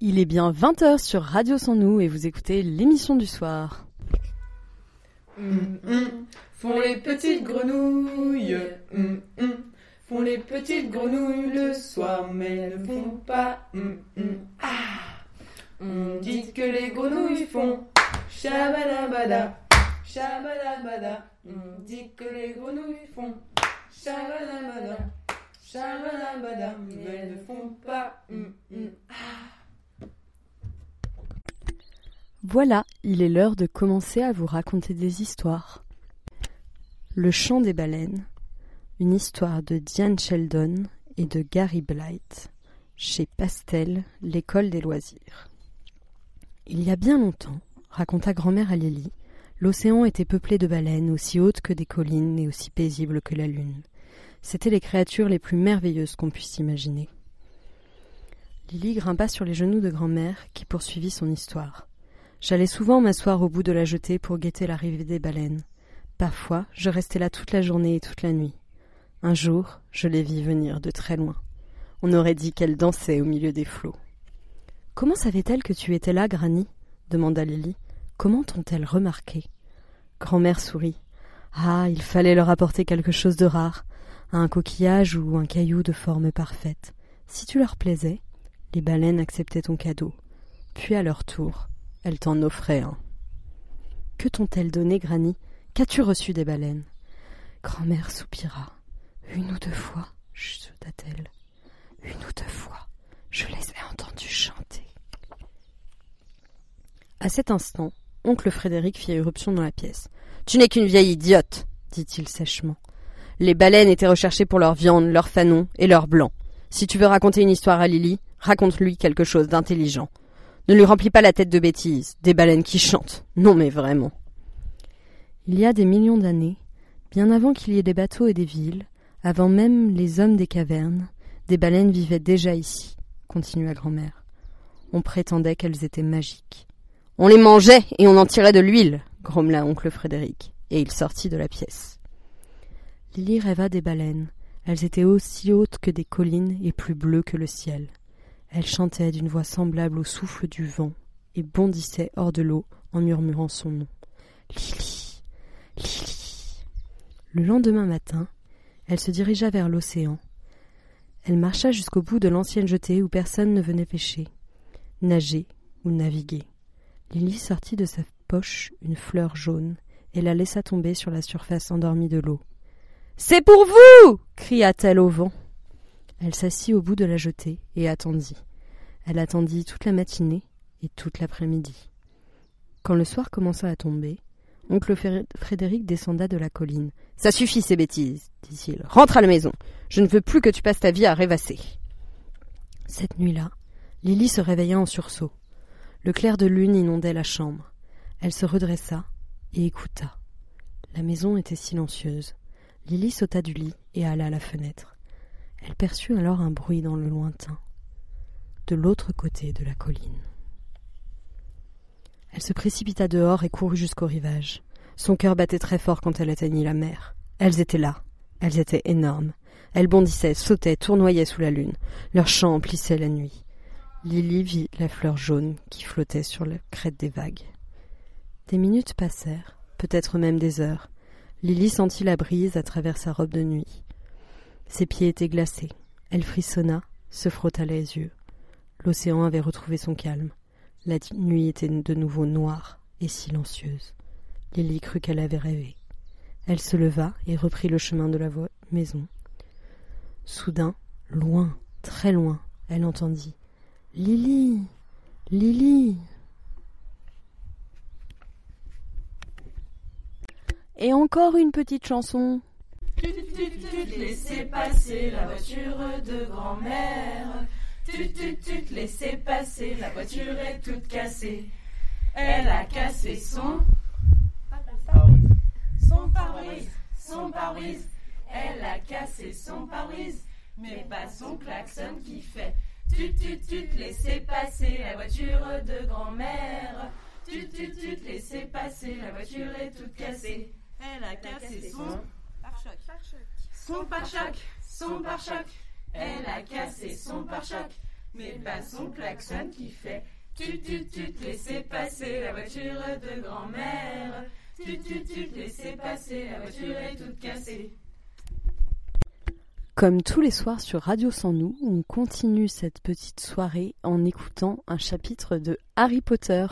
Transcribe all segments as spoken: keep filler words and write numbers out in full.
Il est bien vingt heures sur Radio Sans Nous et vous écoutez l'émission du soir. Hum, hum, font les petites grenouilles, hum, hum, font les petites grenouilles le soir, mais ne font pas. Hum, hum, ah. On dit que les grenouilles font shabadabada, shabadabada. On dit que les grenouilles font shabadabada, shabadabada, mais ne font pas. Hum, hum, ah. Voilà, il est l'heure de commencer à vous raconter des histoires. Le chant des baleines, une histoire de Diane Sheldon et de Gary Blight, chez Pastel, l'école des loisirs. Il y a bien longtemps, raconta grand-mère à Lily, l'océan était peuplé de baleines aussi hautes que des collines et aussi paisibles que la lune. C'étaient les créatures les plus merveilleuses qu'on puisse imaginer. Lily grimpa sur les genoux de grand-mère qui poursuivit son histoire. J'allais souvent m'asseoir au bout de la jetée pour guetter l'arrivée des baleines. Parfois, je restais là toute la journée et toute la nuit. Un jour, je les vis venir de très loin. On aurait dit qu'elles dansaient au milieu des flots. « Comment savait-elle que tu étais là, Granny ?» demanda Lily. « Comment t'ont-elles remarqué ?» Grand-mère sourit. « Ah, il fallait leur apporter quelque chose de rare, un coquillage ou un caillou de forme parfaite. Si tu leur plaisais, les baleines acceptaient ton cadeau. Puis à leur tour, elles t'en offraient un. »« Que t'ont-elles donné, Granny ? Qu'as-tu reçu des baleines ?» Grand-mère soupira. « Une ou deux fois, chuchota-t-elle. Une ou deux fois, je les ai entendues chanter. » À cet instant, oncle Frédéric fit irruption dans la pièce. « Tu n'es qu'une vieille idiote, dit-il sèchement. Les baleines étaient recherchées pour leur viande, leur fanon et leur blanc. Si tu veux raconter une histoire à Lily, raconte-lui quelque chose d'intelligent. Ne lui remplis pas la tête de bêtises, des baleines qui chantent. Non mais vraiment. » Il y a des millions d'années, bien avant qu'il y ait des bateaux et des villes, avant même les hommes des cavernes, des baleines vivaient déjà ici, continua grand-mère. On prétendait qu'elles étaient magiques. On les mangeait et on en tirait de l'huile, grommela oncle Frédéric, et il sortit de la pièce. Lily rêva des baleines. Elles étaient aussi hautes que des collines et plus bleues que le ciel. Elles chantaient d'une voix semblable au souffle du vent et bondissaient hors de l'eau en murmurant son nom. Lily, Lily. Le lendemain matin, elle se dirigea vers l'océan. Elle marcha jusqu'au bout de l'ancienne jetée où personne ne venait pêcher, nager ou naviguer. Lily sortit de sa poche une fleur jaune et la laissa tomber sur la surface endormie de l'eau. « C'est pour vous !» cria-t-elle au vent. Elle s'assit au bout de la jetée et attendit. Elle attendit toute la matinée et toute l'après-midi. Quand le soir commença à tomber, oncle Frédéric descenda de la colline. « Ça suffit ces bêtises, dit-il. Rentre à la maison. Je ne veux plus que tu passes ta vie à rêvasser. » Cette nuit-là, Lily se réveilla en sursaut. Le clair de lune inondait la chambre. Elle se redressa et écouta. La maison était silencieuse. Lily sauta du lit et alla à la fenêtre. Elle perçut alors un bruit dans le lointain, de l'autre côté de la colline. Elle se précipita dehors et courut jusqu'au rivage. Son cœur battait très fort quand elle atteignit la mer. Elles étaient là. Elles étaient énormes. Elles bondissaient, sautaient, tournoyaient sous la lune. Leurs chants emplissaient la nuit. Lily vit la fleur jaune qui flottait sur la crête des vagues. Des minutes passèrent, peut-être même des heures. Lily sentit la brise à travers sa robe de nuit. Ses pieds étaient glacés. Elle frissonna, se frotta les yeux. L'océan avait retrouvé son calme. La nuit était de nouveau noire et silencieuse. Lily crut qu'elle avait rêvé. Elle se leva et reprit le chemin de la vo- maison. Soudain, loin, très loin, elle entendit « Lily, Lily !» Et encore une petite chanson. Tut, tut, tut, laissez passer la voiture de grand-mère. Tut, tut, tut, laissez passer, la voiture est toute cassée. Elle a cassé son... Son pare-brise, son pare-brise. Elle a cassé son pare-brise, mais pas son klaxon qui fait... Tut, tut, tut, laissez passer la voiture de grand-mère. Tut, tut, tut, laissez passer, la voiture est toute cassée. Elle a cassé son pare-choc. Son pare-choc, son pare-choc. Elle a cassé son pare-choc, mais pas son klaxon qui fait tut tut tut, laissez passer la voiture de grand-mère. Tut tut tut, laissez passer, la voiture est toute cassée. Comme tous les soirs sur Radio Sans Nous, on continue cette petite soirée en écoutant un chapitre de Harry Potter.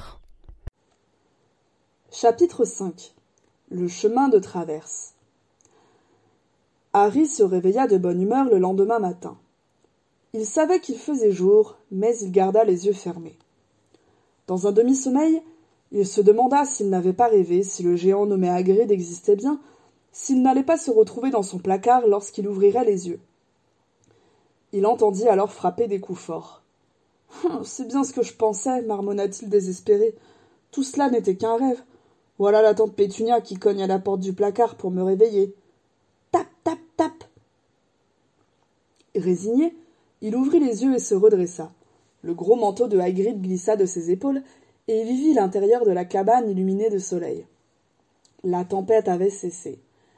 Chapitre cinq. Le chemin de traverse. Harry se réveilla de bonne humeur le lendemain matin. Il savait qu'il faisait jour, mais il garda les yeux fermés. Dans un demi-sommeil, il se demanda s'il n'avait pas rêvé, si le géant nommé Hagrid existait bien, s'il n'allait pas se retrouver dans son placard lorsqu'il ouvrirait les yeux. Il entendit alors frapper des coups forts. « C'est bien ce que je pensais, marmonna-t-il désespéré. Tout cela n'était qu'un rêve. Voilà la tante Pétunia qui cogne à la porte du placard pour me réveiller. Tap, tap, tap !» Résigné, il ouvrit les yeux et se redressa. Le gros manteau de Hagrid glissa de ses épaules, et il vit l'intérieur de la cabane illuminé de soleil. La tempête avait cessé.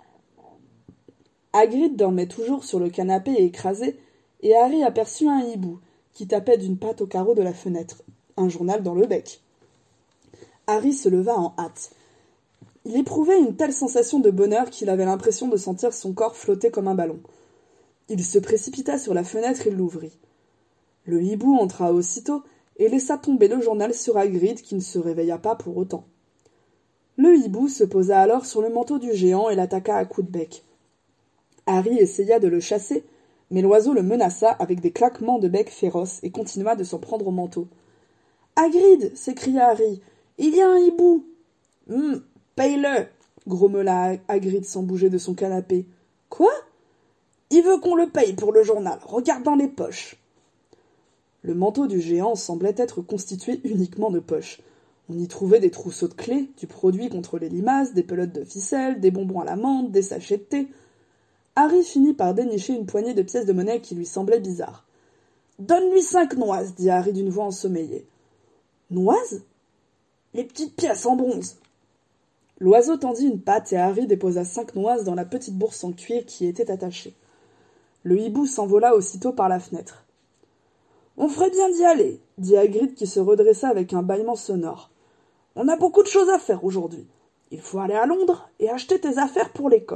Hagrid dormait toujours sur le canapé écrasé, et Harry aperçut un hibou, qui tapait d'une patte au carreau de la fenêtre, un journal dans le bec. Harry se leva en hâte. Il éprouvait une telle sensation de bonheur qu'il avait l'impression de sentir son corps flotter comme un ballon. Il se précipita sur la fenêtre et l'ouvrit. Le hibou entra aussitôt, et laissa tomber le journal sur Hagrid qui ne se réveilla pas pour autant. Le hibou se posa alors sur le manteau du géant et l'attaqua à coups de bec. Harry essaya de le chasser, mais l'oiseau le menaça avec des claquements de bec féroces et continua de s'en prendre au manteau. « Hagrid !» s'écria Harry. « Il y a un hibou !»« Hum, paye-le !» grommela Hagrid sans bouger de son canapé. « Quoi ?»« Il veut qu'on le paye pour le journal. Regarde dans les poches. » Le manteau du géant semblait être constitué uniquement de poches. On y trouvait des trousseaux de clés, du produit contre les limaces, des pelotes de ficelle, des bonbons à la menthe, des sachets de thé. Harry finit par dénicher une poignée de pièces de monnaie qui lui semblaient bizarres. « Donne-lui cinq noises, » dit Harry d'une voix ensommeillée. « Noises ? Les petites pièces en bronze. » L'oiseau tendit une patte et Harry déposa cinq noises dans la petite bourse en cuir qui y était attachée. Le hibou s'envola aussitôt par la fenêtre. « On ferait bien d'y aller, » dit Hagrid qui se redressa avec un bâillement sonore. « On a beaucoup de choses à faire aujourd'hui. Il faut aller à Londres et acheter tes affaires pour l'école. »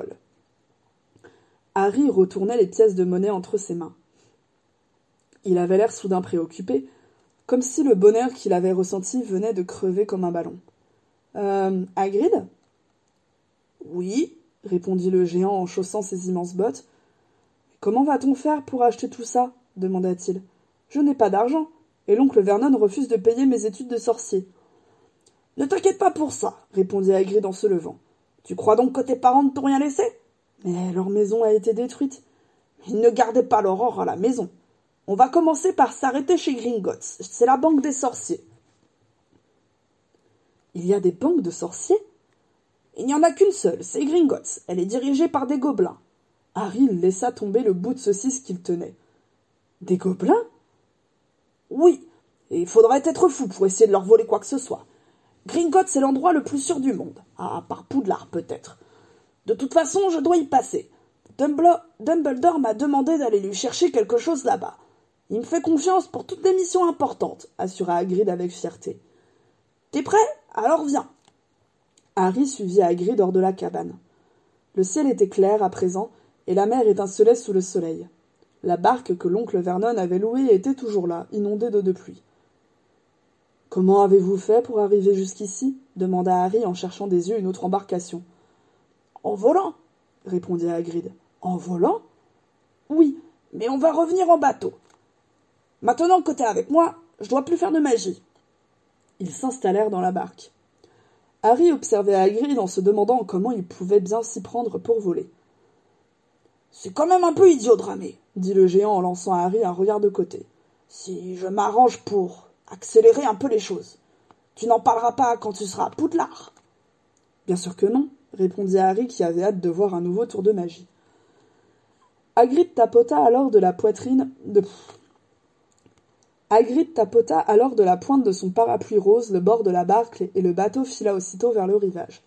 Harry retournait les pièces de monnaie entre ses mains. Il avait l'air soudain préoccupé, comme si le bonheur qu'il avait ressenti venait de crever comme un ballon. « Euh, Hagrid ?»« Oui, » répondit le géant en chaussant ses immenses bottes. « Comment va-t-on faire pour acheter tout ça ?» demanda-t-il. « Je n'ai pas d'argent, et l'oncle Vernon refuse de payer mes études de sorcier. »« Ne t'inquiète pas pour ça, » répondit Hagrid en se levant. « Tu crois donc que tes parents ne t'ont rien laissé ? Mais leur maison a été détruite. Ils ne gardaient pas leur or à la maison. On va commencer par s'arrêter chez Gringotts. C'est la banque des sorciers. »« Il y a des banques de sorciers ? » ?»« Il n'y en a qu'une seule, c'est Gringotts. Elle est dirigée par des gobelins. » Harry laissa tomber le bout de saucisse qu'il tenait. « Des gobelins ? » ?»« Oui, et il faudrait être fou pour essayer de leur voler quoi que ce soit. Gringotts, c'est l'endroit le plus sûr du monde. À part Poudlard, peut-être. De toute façon, je dois y passer. Dumbledore, Dumbledore m'a demandé d'aller lui chercher quelque chose là-bas. Il me fait confiance pour toutes les missions importantes, assura Hagrid avec fierté. « T'es prêt ? Alors viens !» Harry suivit Hagrid hors de la cabane. Le ciel était clair à présent, et la mer étincelait sous le soleil. La barque que l'oncle Vernon avait louée était toujours là, inondée d'eau de pluie. « Comment avez-vous fait pour arriver jusqu'ici » demanda Harry en cherchant des yeux une autre embarcation. « En volant » répondit Hagrid. « En volant ?»« Oui, mais on va revenir en bateau. Maintenant que t'es avec moi, je dois plus faire de magie. » Ils s'installèrent dans la barque. Harry observait Hagrid en se demandant comment il pouvait bien s'y prendre pour voler. « C'est quand même un peu idiot de ramer, » dit le géant en lançant à Harry un regard de côté. « Si je m'arrange pour accélérer un peu les choses, tu n'en parleras pas quand tu seras à Poudlard. »« Bien sûr que non, » répondit Harry qui avait hâte de voir un nouveau tour de magie. Hagrid tapota alors de la poitrine de... Hagrid tapota alors de la pointe de son parapluie rose le bord de la barque et le bateau fila aussitôt vers le rivage.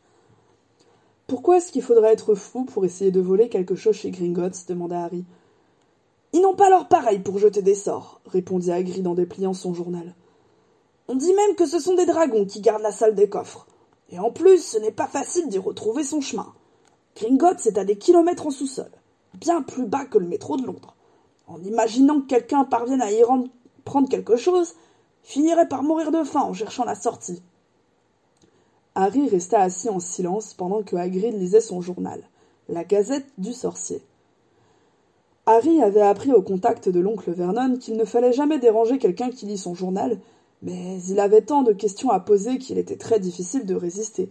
« Pourquoi est-ce qu'il faudrait être fou pour essayer de voler quelque chose chez Gringotts ?» demanda Harry. Ils n'ont pas leur pareil pour jeter des sorts, répondit Hagrid en dépliant son journal. On dit même que ce sont des dragons qui gardent la salle des coffres. Et en plus, ce n'est pas facile d'y retrouver son chemin. Gringotts est à des kilomètres en sous-sol, bien plus bas que le métro de Londres. En imaginant que quelqu'un parvienne à y rendre, prendre quelque chose, il finirait par mourir de faim en cherchant la sortie. Harry resta assis en silence pendant que Hagrid lisait son journal, la Gazette du Sorcier. Harry avait appris au contact de l'oncle Vernon qu'il ne fallait jamais déranger quelqu'un qui lit son journal, mais il avait tant de questions à poser qu'il était très difficile de résister.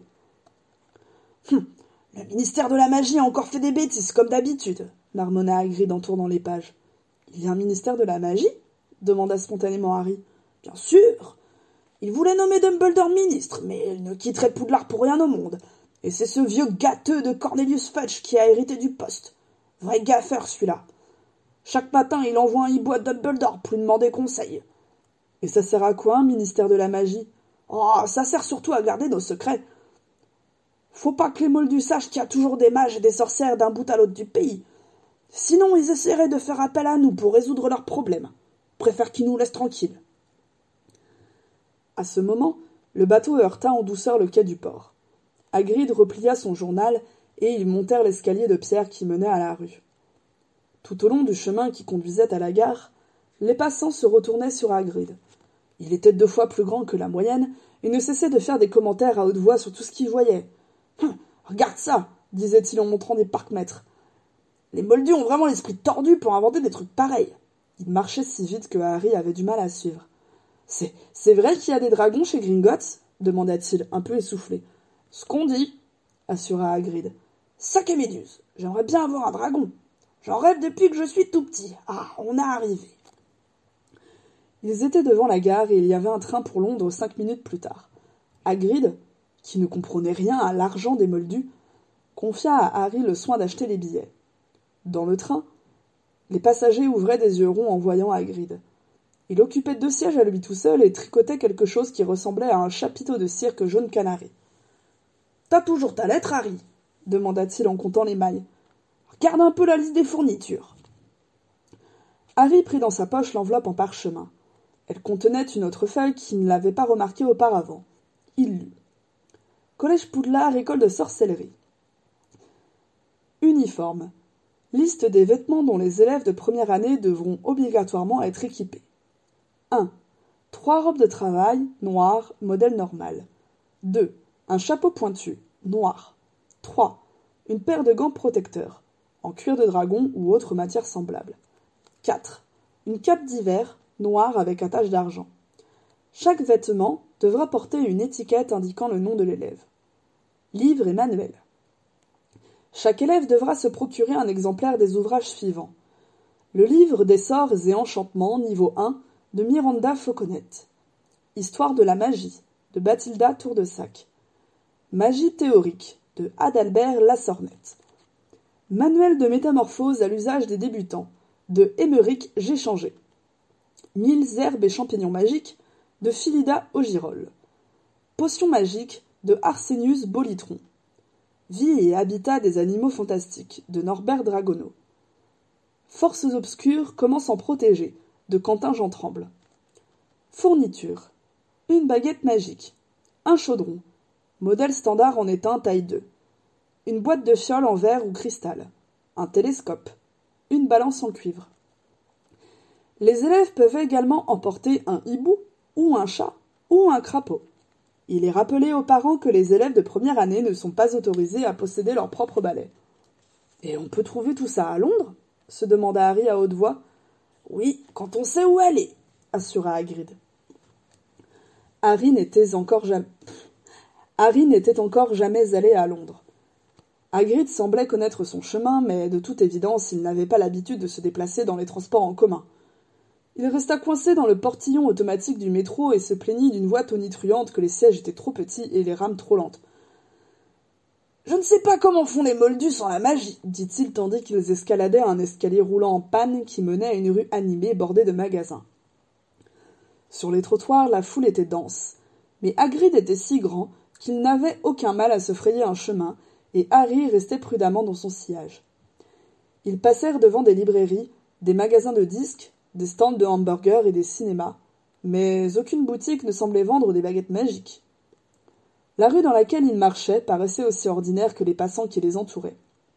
Hum, le ministère de la magie a encore fait des bêtises, comme d'habitude, marmonna Hagrid en tournant les pages. Il y a un ministère de la magie ? Demanda spontanément Harry. Bien sûr. Il voulait nommer Dumbledore ministre, mais il ne quitterait Poudlard pour rien au monde. Et c'est ce vieux gâteux de Cornelius Fudge qui a hérité du poste. Vrai gaffeur, celui-là. Chaque matin, il envoie un hibou à Dumbledore pour lui demander conseil. Et ça sert à quoi, un ministère de la magie ? Oh, ça sert surtout à garder nos secrets. Faut pas que les Moldus sachent qu'il y a toujours des mages et des sorcières d'un bout à l'autre du pays. Sinon, ils essaieraient de faire appel à nous pour résoudre leurs problèmes. Préfèrent qu'ils nous laissent tranquilles. À ce moment, le bateau heurta en douceur le quai du port. Hagrid replia son journal et ils montèrent l'escalier de pierre qui menait à la rue. Tout au long du chemin qui conduisait à la gare, les passants se retournaient sur Hagrid. Il était deux fois plus grand que la moyenne et ne cessait de faire des commentaires à haute voix sur tout ce qu'il voyait. Hum, « Regarde ça !» disait-il en montrant des parcs-mètres. « Les Moldus ont vraiment l'esprit tordu pour inventer des trucs pareils. » Il marchait si vite que Harry avait du mal à suivre. « C'est, c'est vrai qu'il y a des dragons chez Gringotts ?» demanda-t-il, un peu essoufflé. « Ce qu'on dit, » assura Hagrid. « Sac et Méduse, j'aimerais bien avoir un dragon. J'en rêve depuis que je suis tout petit. Ah, on est arrivé. » Ils étaient devant la gare et il y avait un train pour Londres cinq minutes plus tard. Hagrid, qui ne comprenait rien à l'argent des Moldus, confia à Harry le soin d'acheter les billets. Dans le train, les passagers ouvraient des yeux ronds en voyant Hagrid. Il occupait deux sièges à lui tout seul et tricotait quelque chose qui ressemblait à un chapiteau de cirque jaune canari. « T'as toujours ta lettre, Harry ?» demanda-t-il en comptant les mailles. « Regarde un peu la liste des fournitures. » Harry prit dans sa poche l'enveloppe en parchemin. Elle contenait une autre feuille qu'il ne l'avait pas remarquée auparavant. Il lut. « Collège Poudlard, école de sorcellerie. Uniforme. Liste des vêtements dont les élèves de première année devront obligatoirement être équipés. un. Trois robes de travail, noires, modèle normal. deux. Un chapeau pointu, noir. trois. Une paire de gants protecteurs, en cuir de dragon ou autre matière semblable. quatre. Une cape d'hiver, noire avec attache d'argent. Chaque vêtement devra porter une étiquette indiquant le nom de l'élève. Livre et manuel. Chaque élève devra se procurer un exemplaire des ouvrages suivants. Le livre des sorts et enchantements, niveau un, de Miranda Fauconnet. Histoire de la magie, de Bathilda Tour-de-Sac. Magie théorique, de Adalbert Lassornette. Manuel de métamorphose à l'usage des débutants, de Émeric Géchangé. Mille herbes et champignons magiques, de Philida Ogirol. Potions magiques, de Arsenius Bolitron. Vie et habitat des animaux fantastiques, de Norbert Dragono. Forces obscures, comment s'en protéger, de Quentin Jean Tremble. Fourniture. Une baguette magique. Un chaudron. Modèle standard en étain taille deux. Une boîte de fioles en verre ou cristal. Un télescope. Une balance en cuivre. Les élèves peuvent également emporter un hibou, ou un chat, ou un crapaud. Il est rappelé aux parents que les élèves de première année ne sont pas autorisés à posséder leur propre balai. « Et on peut trouver tout ça à Londres ?» se demanda Harry à haute voix. « Oui, quand on sait où aller !» assura Hagrid. Harry n'était encore jamais... Harry n'était encore jamais allé à Londres. Hagrid semblait connaître son chemin, mais de toute évidence, il n'avait pas l'habitude de se déplacer dans les transports en commun. Il resta coincé dans le portillon automatique du métro et se plaignit d'une voix tonitruante que les sièges étaient trop petits et les rames trop lentes. « Je ne sais pas comment font les Moldus sans la magie, » dit-il tandis qu'ils escaladaient un escalier roulant en panne qui menait à une rue animée bordée de magasins. Sur les trottoirs, la foule était dense, mais Hagrid était si grand qu'il n'avait aucun mal à se frayer un chemin, et Harry restait prudemment dans son sillage. Ils passèrent devant des librairies, des magasins de disques, des stands de hamburgers et des cinémas, mais aucune boutique ne semblait vendre des baguettes magiques. La rue dans laquelle ils marchaient paraissait aussi ordinaire que les passants qui les entouraient.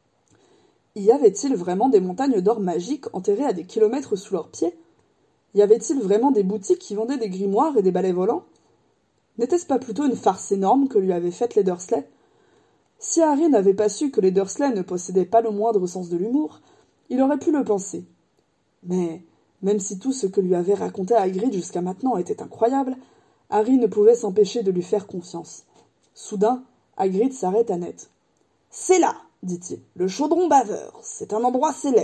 Y avait-il vraiment des montagnes d'or magiques enterrées à des kilomètres sous leurs pieds? Y avait-il vraiment des boutiques qui vendaient des grimoires et des balais volants? N'était-ce pas plutôt une farce énorme que lui avaient faite les Dursley? Si Harry n'avait pas su que les Dursley ne possédaient pas le moindre sens de l'humour, il aurait pu le penser. Mais, même si tout ce que lui avait raconté Hagrid jusqu'à maintenant était incroyable, Harry ne pouvait s'empêcher de lui faire confiance. Soudain, Hagrid s'arrêta net. « C'est là, dit-il, le chaudron baveur. C'est un endroit célèbre. »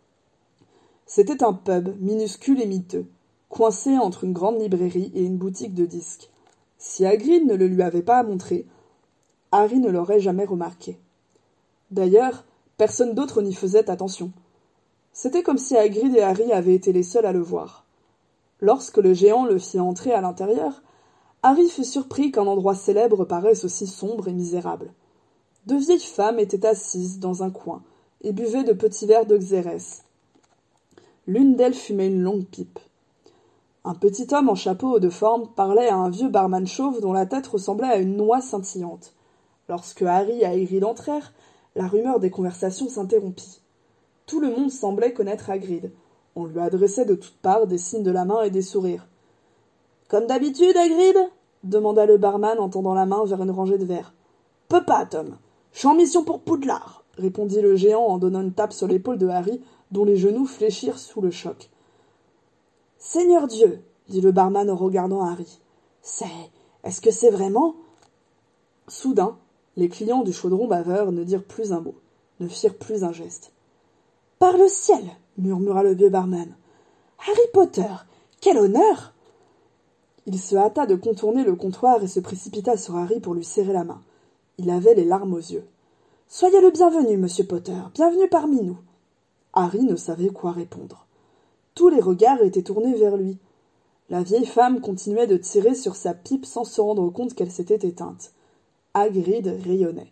C'était un pub, minuscule et miteux, coincé entre une grande librairie et une boutique de disques. Si Hagrid ne le lui avait pas montré, Harry ne l'aurait jamais remarqué. D'ailleurs, personne d'autre n'y faisait attention. C'était comme si Hagrid et Harry avaient été les seuls à le voir. Lorsque le géant le fit entrer à l'intérieur, Harry fut surpris qu'un endroit célèbre paraisse aussi sombre et misérable. Deux vieilles femmes étaient assises dans un coin et buvaient de petits verres de xérès. L'une d'elles fumait une longue pipe. Un petit homme en chapeau de forme parlait à un vieux barman chauve dont la tête ressemblait à une noix scintillante. Lorsque Harry et Hagrid entrèrent, la rumeur des conversations s'interrompit. Tout le monde semblait connaître Hagrid. On lui adressait de toutes parts des signes de la main et des sourires. « Comme d'habitude, Hagrid » demanda le barman en tendant la main vers une rangée de verres. « Peux pas, Tom. Je suis en mission pour Poudlard » répondit le géant en donnant une tape sur l'épaule de Harry, dont les genoux fléchirent sous le choc. « Seigneur Dieu » dit le barman en regardant Harry. « C'est... Est-ce que c'est vraiment » Soudain, les clients du chaudron baveur ne dirent plus un mot, ne firent plus un geste. « Par le ciel » murmura le vieux barman. « Harry Potter, quel honneur !» Il se hâta de contourner le comptoir et se précipita sur Harry pour lui serrer la main. Il avait les larmes aux yeux. « Soyez le bienvenu, monsieur Potter, bienvenue parmi nous. » Harry ne savait quoi répondre. Tous les regards étaient tournés vers lui. La vieille femme continuait de tirer sur sa pipe sans se rendre compte qu'elle s'était éteinte. Hagrid rayonnait.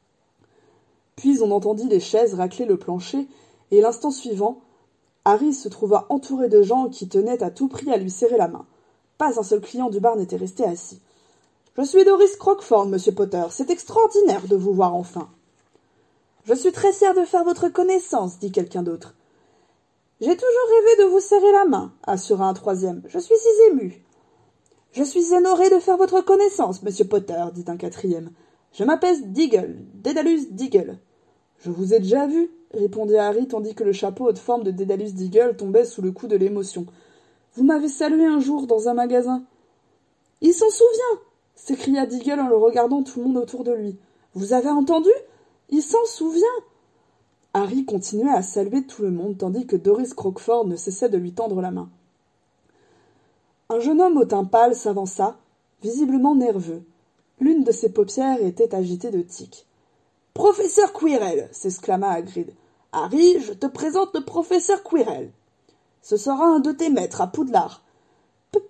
Puis on entendit les chaises racler le plancher, et l'instant suivant, Harry se trouva entouré de gens qui tenaient à tout prix à lui serrer la main. Pas un seul client du bar n'était resté assis. « Je suis Doris Crockford, monsieur Potter. C'est extraordinaire de vous voir enfin. »« Je suis très fier de faire votre connaissance, » dit quelqu'un d'autre. « J'ai toujours rêvé de vous serrer la main, » assura un troisième. « Je suis si ému. »« Je suis honoré de faire votre connaissance, monsieur Potter, » dit un quatrième. « Je m'appelle Diggle, Dédalus Diggle. »« Je vous ai déjà vu, » répondit Harry tandis que le chapeau haute forme de Dédalus Diggle tombait sous le coup de l'émotion. « Vous m'avez salué un jour dans un magasin. »« Il s'en souvient !» s'écria Diggle en le regardant tout le monde autour de lui. « Vous avez entendu ? Il s'en souvient !» Harry continuait à saluer tout le monde tandis que Doris Crockford ne cessait de lui tendre la main. Un jeune homme au teint pâle s'avança, visiblement nerveux. L'une de ses paupières était agitée de tics. « Professeur Quirrell !» s'exclama Hagrid. « Harry, je te présente le professeur Quirrell. Ce sera un de tes maîtres à Poudlard. »« Potter ?»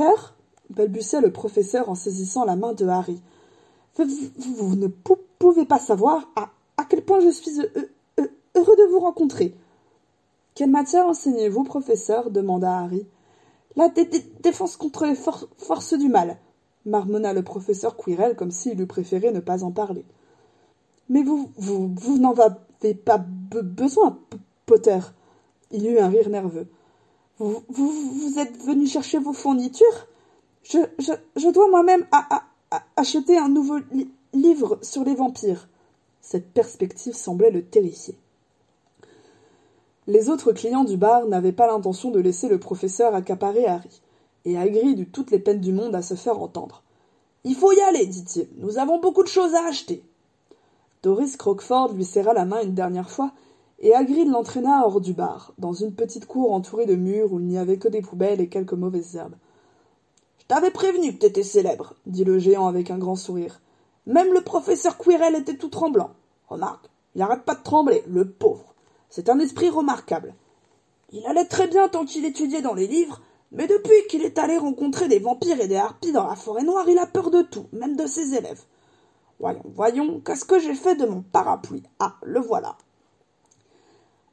balbutia le professeur en saisissant la main de Harry. « Vous, vous, vous ne pou- pouvez pas savoir à, à quel point je suis euh, euh, heureux de vous rencontrer. »« Quelle matière enseignez-vous, professeur ?» demanda Harry. « La dé- dé- défense contre les for- forces du mal, » marmonna le professeur Quirrell comme s'il eût préféré ne pas en parler. « Mais vous, vous, vous n'en avez pas be- besoin, P- Potter. » Il eut un rire nerveux. Vous, vous, vous êtes venu chercher vos fournitures ? Je, je, je dois moi-même à, à, à acheter un nouveau li- livre sur les vampires. Cette perspective semblait le terrifier. Les autres clients du bar n'avaient pas l'intention de laisser le professeur accaparer Harry, et Hagrid eut toutes les peines du monde à se faire entendre. « Il faut y aller, dit-il. Nous avons beaucoup de choses à acheter. » Doris Crockford lui serra la main une dernière fois, et Hagrid l'entraîna hors du bar, dans une petite cour entourée de murs où il n'y avait que des poubelles et quelques mauvaises herbes. « Je t'avais prévenu que t'étais célèbre, » dit le géant avec un grand sourire. « Même le professeur Quirrell était tout tremblant. Remarque, il n'arrête pas de trembler, le pauvre. C'est un esprit remarquable. Il allait très bien tant qu'il étudiait dans les livres, mais depuis qu'il est allé rencontrer des vampires et des harpies dans la forêt noire, il a peur de tout, même de ses élèves. Voyons, voyons, qu'est-ce que j'ai fait de mon parapluie ? Ah, le voilà. »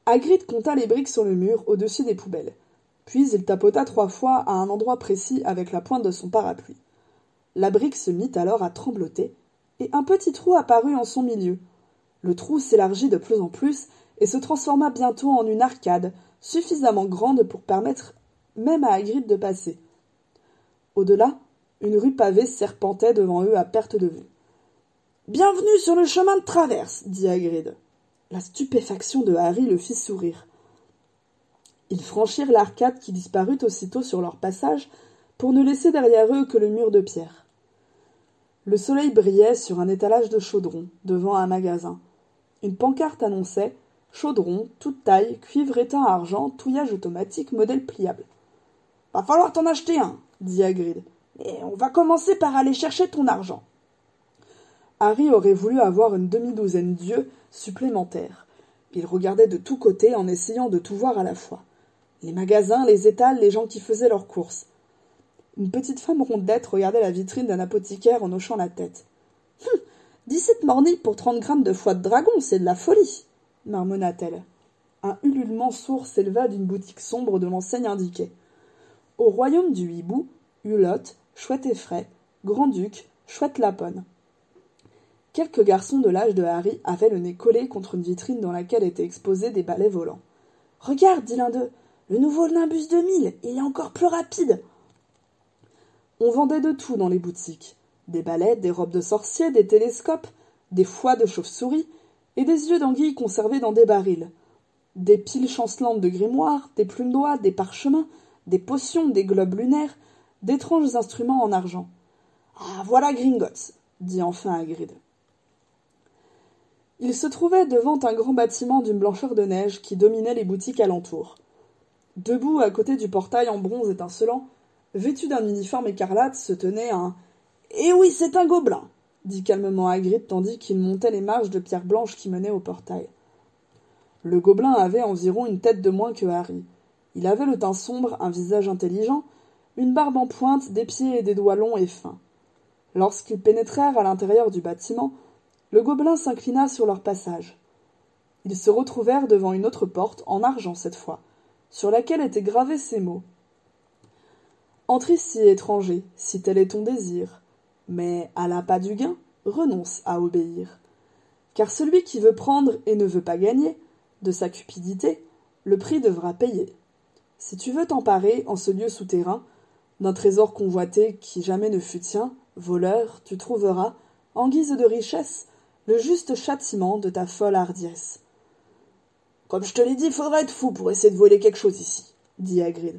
Hagrid compta les briques sur le mur au-dessus des poubelles. Puis il tapota trois fois à un endroit précis avec la pointe de son parapluie. La brique se mit alors à trembloter, et un petit trou apparut en son milieu. Le trou s'élargit de plus en plus et se transforma bientôt en une arcade, suffisamment grande pour permettre même à Hagrid de passer. Au-delà, une rue pavée serpentait devant eux à perte de vue. « Bienvenue sur le chemin de traverse, » dit Hagrid. La stupéfaction de Harry le fit sourire. Ils franchirent l'arcade qui disparut aussitôt sur leur passage pour ne laisser derrière eux que le mur de pierre. Le soleil brillait sur un étalage de chaudron, devant un magasin. Une pancarte annonçait « Chaudron, toute taille, cuivre éteint argent, touillage automatique, modèle pliable. »« Va falloir t'en acheter un, » dit Hagrid. « Mais on va commencer par aller chercher ton argent. » Harry aurait voulu avoir une demi-douzaine d'yeux supplémentaires. Il regardait de tous côtés en essayant de tout voir à la fois. Les magasins, les étals, les gens qui faisaient leurs courses. Une petite femme rondelette regardait la vitrine d'un apothicaire en hochant la tête. Hum, « Dix-sept mornilles pour trente grammes de foie de dragon, c'est de la folie !» marmonna-t-elle. Un ululement sourd s'éleva d'une boutique sombre de l'enseigne indiquée. Au royaume du hibou, Hulotte, Chouette Effray, Grand-Duc, Chouette Laponne. Quelques garçons de l'âge de Harry avaient le nez collé contre une vitrine dans laquelle étaient exposés des balais volants. « Regarde, dit l'un d'eux, le nouveau Nimbus deux mille, il est encore plus rapide !» On vendait de tout dans les boutiques. Des balais, des robes de sorciers, des télescopes, des foies de chauve-souris et des yeux d'anguille conservés dans des barils. Des piles chancelantes de grimoires, des plumes d'oie, des parchemins, des potions, des globes lunaires, d'étranges instruments en argent. « Ah, voilà Gringotts !» dit enfin Hagrid. Il se trouvait devant un grand bâtiment d'une blancheur de neige qui dominait les boutiques alentour. Debout à côté du portail en bronze étincelant, vêtu d'un uniforme écarlate, se tenait un « Eh oui, c'est un gobelin !» dit calmement Hagrid tandis qu'il montait les marches de pierre blanche qui menaient au portail. Le gobelin avait environ une tête de moins que Harry. Il avait le teint sombre, un visage intelligent, une barbe en pointe, des pieds et des doigts longs et fins. Lorsqu'ils pénétrèrent à l'intérieur du bâtiment, le gobelin s'inclina sur leur passage. Ils se retrouvèrent devant une autre porte, en argent cette fois, sur laquelle étaient gravés ces mots. « Entre ici, étranger, si tel est ton désir, mais à l'appât du gain, renonce à obéir. Car celui qui veut prendre et ne veut pas gagner, de sa cupidité, le prix devra payer. Si tu veux t'emparer, en ce lieu souterrain, d'un trésor convoité qui jamais ne fut tien, voleur, tu trouveras, en guise de richesse, le juste châtiment de ta folle hardiesse. »« Comme je te l'ai dit, il faudra être fou pour essayer de voler quelque chose ici, » dit Hagrid.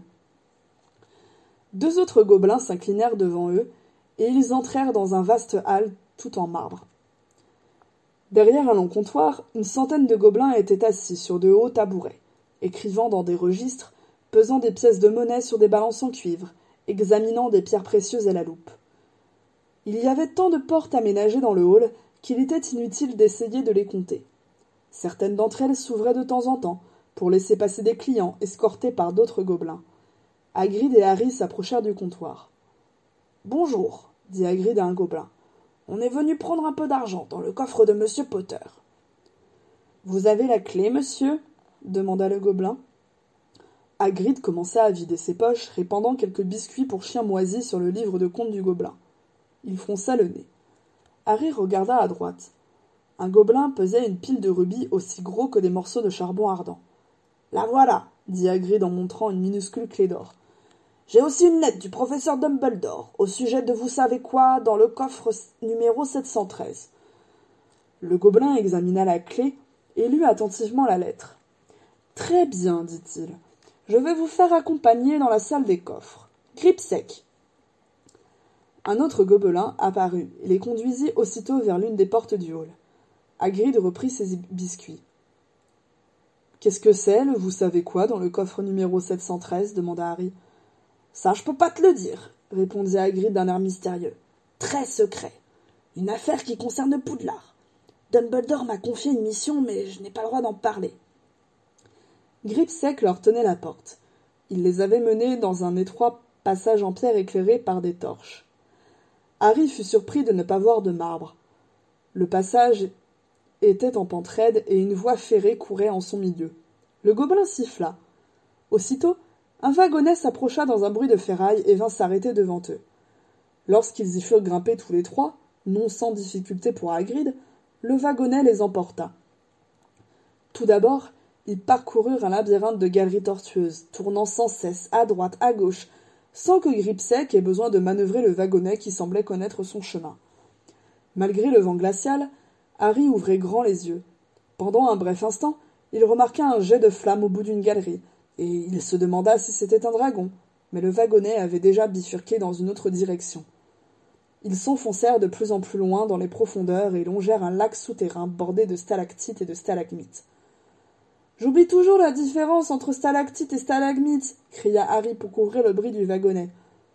Deux autres gobelins s'inclinèrent devant eux, et ils entrèrent dans un vaste hall tout en marbre. Derrière un long comptoir, une centaine de gobelins étaient assis sur de hauts tabourets, écrivant dans des registres, pesant des pièces de monnaie sur des balances en cuivre, examinant des pierres précieuses à la loupe. Il y avait tant de portes aménagées dans le hall qu'il était inutile d'essayer de les compter. Certaines d'entre elles s'ouvraient de temps en temps, pour laisser passer des clients escortés par d'autres gobelins. Hagrid et Harry s'approchèrent du comptoir. « Bonjour, » dit Hagrid à un gobelin. « On est venu prendre un peu d'argent dans le coffre de Monsieur Potter. »« Vous avez la clé, monsieur ?» demanda le gobelin. Hagrid commença à vider ses poches, répandant quelques biscuits pour chiens moisis sur le livre de compte du gobelin. Il fronça le nez. Harry regarda à droite. Un gobelin pesait une pile de rubis aussi gros que des morceaux de charbon ardent. « La voilà !» dit Hagrid en montrant une minuscule clé d'or. « J'ai aussi une lettre du professeur Dumbledore, au sujet de vous savez quoi, dans le coffre numéro sept cent treize. » Le gobelin examina la clé et lut attentivement la lettre. « Très bien, dit-il. Je vais vous faire accompagner dans la salle des coffres. Gripsec. » Un autre gobelin apparut et les conduisit aussitôt vers l'une des portes du hall. Hagrid reprit ses biscuits. « Qu'est-ce que c'est, le vous savez quoi, dans le coffre numéro sept cent treize » demanda Harry. « Ça, je peux pas te le dire, » répondit Hagrid d'un air mystérieux. « Très secret. Une affaire qui concerne Poudlard. Dumbledore m'a confié une mission, mais je n'ai pas le droit d'en parler. » Gripsec leur tenait la porte. Il les avait menés dans un étroit passage en pierre éclairé par des torches. Harry fut surpris de ne pas voir de marbre. Le passage était en pente raide et une voie ferrée courait en son milieu. Le gobelin siffla. Aussitôt, un wagonnet s'approcha dans un bruit de ferraille et vint s'arrêter devant eux. Lorsqu'ils y furent grimpés tous les trois, non sans difficulté pour Hagrid, le wagonnet les emporta. Tout d'abord, ils parcoururent un labyrinthe de galeries tortueuses, tournant sans cesse, à droite, à gauche, sans que Gripsec ait besoin de manœuvrer le wagonnet qui semblait connaître son chemin. Malgré le vent glacial, Harry ouvrait grand les yeux. Pendant un bref instant, il remarqua un jet de flamme au bout d'une galerie, et il se demanda si c'était un dragon, mais le wagonnet avait déjà bifurqué dans une autre direction. Ils s'enfoncèrent de plus en plus loin dans les profondeurs et longèrent un lac souterrain bordé de stalactites et de stalagmites. « J'oublie toujours la différence entre stalactites et stalagmites !» cria Harry pour couvrir le bruit du wagonnet.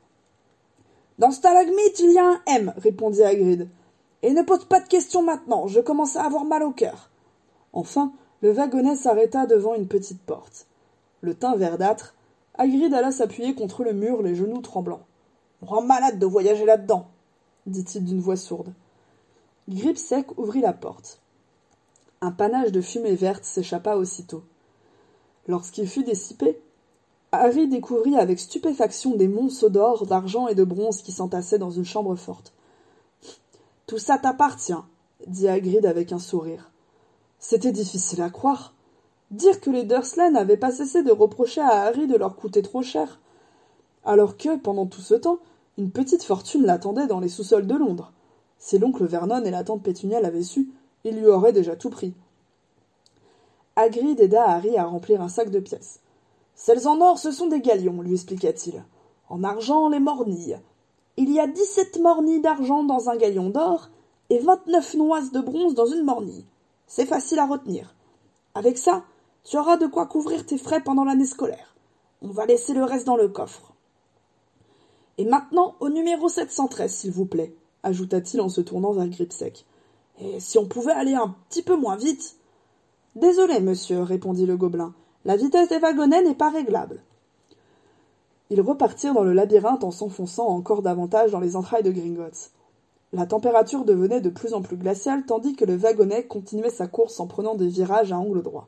« Dans stalagmite, il y a un M !» répondit Hagrid. « Et ne pose pas de questions maintenant, je commence à avoir mal au cœur. » Enfin, le wagonnet s'arrêta devant une petite porte. Le teint verdâtre, Hagrid alla s'appuyer contre le mur, les genoux tremblants. « On rend malade de voyager là-dedans !» dit-il d'une voix sourde. Gripsec ouvrit la porte. Un panache de fumée verte s'échappa aussitôt. Lorsqu'il fut dissipé, Harry découvrit avec stupéfaction des monceaux d'or, d'argent et de bronze qui s'entassaient dans une chambre forte. « Tout ça t'appartient, » dit Hagrid avec un sourire. C'était difficile à croire. Dire que les Dursley n'avaient pas cessé de reprocher à Harry de leur coûter trop cher, alors que, pendant tout ce temps, une petite fortune l'attendait dans les sous-sols de Londres. Si l'oncle Vernon et la tante Pétunia l'avaient su, ils lui auraient déjà tout pris. Hagrid aida Harry à remplir un sac de pièces. « Celles en or, ce sont des galions, lui expliqua-t-il. En argent, les mornilles. Il y a dix-sept mornilles d'argent dans un galion d'or et vingt-neuf noises de bronze dans une mornille. C'est facile à retenir. Avec ça, tu auras de quoi couvrir tes frais pendant l'année scolaire. On va laisser le reste dans le coffre. Et maintenant, au numéro sept cent treize, s'il vous plaît, ajouta-t-il en se tournant vers Gripsec. Et si on pouvait aller un petit peu moins vite. Désolé, monsieur, répondit le gobelin. La vitesse des wagonnets n'est pas réglable. Ils repartirent dans le labyrinthe en s'enfonçant encore davantage dans les entrailles de Gringotts. La température devenait de plus en plus glaciale, tandis que le wagonnet continuait sa course en prenant des virages à angle droit.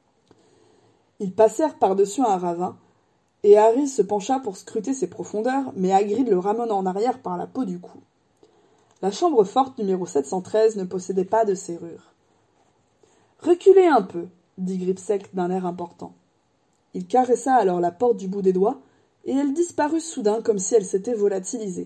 Ils passèrent par-dessus un ravin, et Harry se pencha pour scruter ses profondeurs, mais Hagrid le ramena en arrière par la peau du cou. La chambre forte numéro sept cent treize ne possédait pas de serrure. « Reculez un peu, » dit Gripsec d'un air important. Il caressa alors la porte du bout des doigts, et elle disparut soudain comme si elle s'était volatilisée.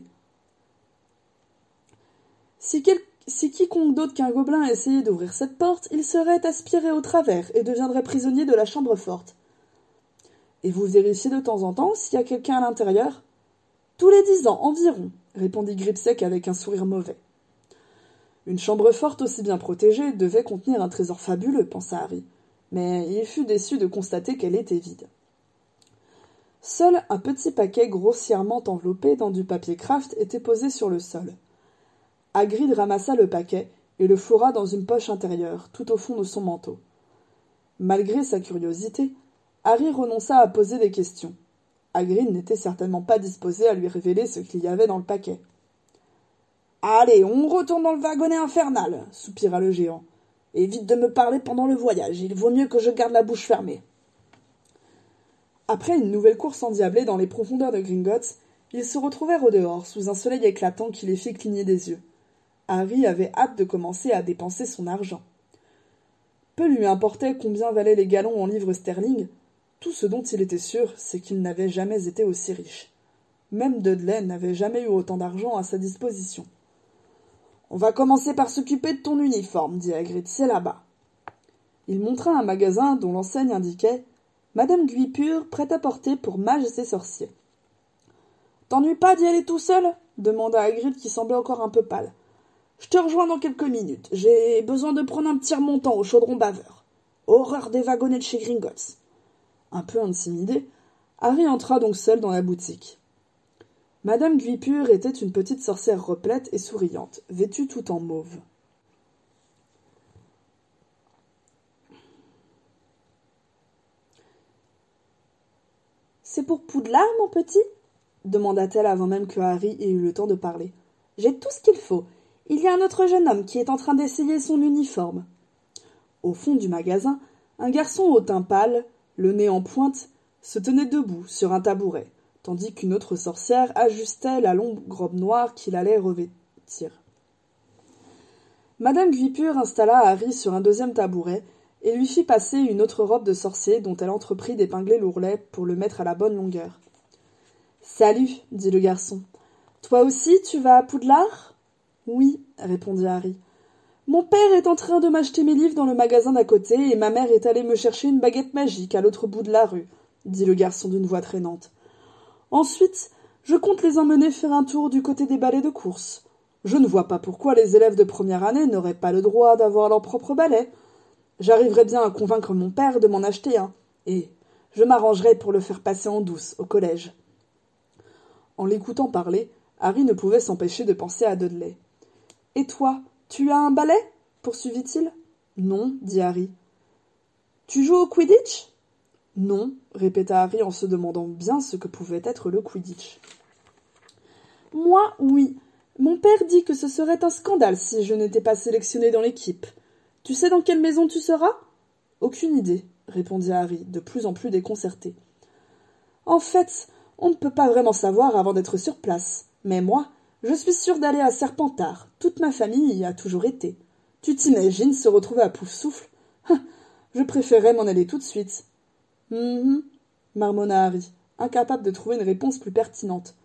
Si, quel... si quiconque d'autre qu'un gobelin essayait d'ouvrir cette porte, il serait aspiré au travers et deviendrait prisonnier de la chambre forte. Et vous vérifiez de temps en temps s'il y a quelqu'un à l'intérieur ? Tous les dix ans environ, répondit Gripsec avec un sourire mauvais. Une chambre forte aussi bien protégée devait contenir un trésor fabuleux, pensa Harry, mais il fut déçu de constater qu'elle était vide. Seul un petit paquet grossièrement enveloppé dans du papier kraft était posé sur le sol. Hagrid ramassa le paquet et le fourra dans une poche intérieure, tout au fond de son manteau. Malgré sa curiosité, Harry renonça à poser des questions. Hagrid n'était certainement pas disposé à lui révéler ce qu'il y avait dans le paquet. « Allez, on retourne dans le wagonnet infernal !» soupira le géant. « Évite de me parler pendant le voyage, il vaut mieux que je garde la bouche fermée. » Après une nouvelle course endiablée dans les profondeurs de Gringotts, ils se retrouvèrent au dehors, sous un soleil éclatant qui les fit cligner des yeux. Harry avait hâte de commencer à dépenser son argent. Peu lui importait combien valaient les galons en livres sterling. Tout ce dont il était sûr, c'est qu'il n'avait jamais été aussi riche. Même Dudley n'avait jamais eu autant d'argent à sa disposition. « On va commencer par s'occuper de ton uniforme, dit Hagrid, c'est là-bas. » Il montra un magasin dont l'enseigne indiquait « Madame Guipure, prêt-à-porter pour mages et sorciers. »« T'ennuies pas d'y aller tout seul ?» demanda Hagrid qui semblait encore un peu pâle. « Je te rejoins dans quelques minutes. J'ai besoin de prendre un petit remontant au chaudron baveur. Horreur des wagonnets de chez Gringotts. » Un peu intimidé, Harry entra donc seul dans la boutique. Madame Guipure était une petite sorcière replète et souriante, vêtue tout en mauve. « C'est pour Poudlard, mon petit ?» demanda-t-elle avant même que Harry ait eu le temps de parler. « J'ai tout ce qu'il faut. Il y a un autre jeune homme qui est en train d'essayer son uniforme. » Au fond du magasin, un garçon au teint pâle, le nez en pointe, se tenait debout sur un tabouret, tandis qu'une autre sorcière ajustait la longue robe noire qu'il allait revêtir. Madame Guipure installa Harry sur un deuxième tabouret et lui fit passer une autre robe de sorcier dont elle entreprit d'épingler l'ourlet pour le mettre à la bonne longueur. « Salut, dit le garçon. Toi aussi, tu vas à Poudlard ?»« Oui, répondit Harry. Mon père est en train de m'acheter mes livres dans le magasin d'à côté et ma mère est allée me chercher une baguette magique à l'autre bout de la rue, dit le garçon d'une voix traînante. Ensuite, je compte les emmener faire un tour du côté des ballets de course. Je ne vois pas pourquoi les élèves de première année n'auraient pas le droit d'avoir leur propre ballet. J'arriverai bien à convaincre mon père de m'en acheter un, et je m'arrangerai pour le faire passer en douce au collège. En l'écoutant parler, Harry ne pouvait s'empêcher de penser à Dudley. « Et toi, tu as un balai ?» poursuivit-il. « Non, dit Harry. »« Tu joues au Quidditch ?»« Non, répéta Harry en se demandant bien ce que pouvait être le Quidditch. « Moi, oui. Mon père dit que ce serait un scandale si je n'étais pas sélectionné dans l'équipe. Tu sais dans quelle maison tu seras ? » « Aucune idée, répondit Harry, de plus en plus déconcerté. « En fait, on ne peut pas vraiment savoir avant d'être sur place. Mais moi, je suis sûre d'aller à Serpentard. Toute ma famille y a toujours été. Tu t'imagines se retrouver à Poufsouffle ? Je préférerais m'en aller tout de suite. Hum, hum, marmonna Harry, incapable de trouver une réponse plus pertinente.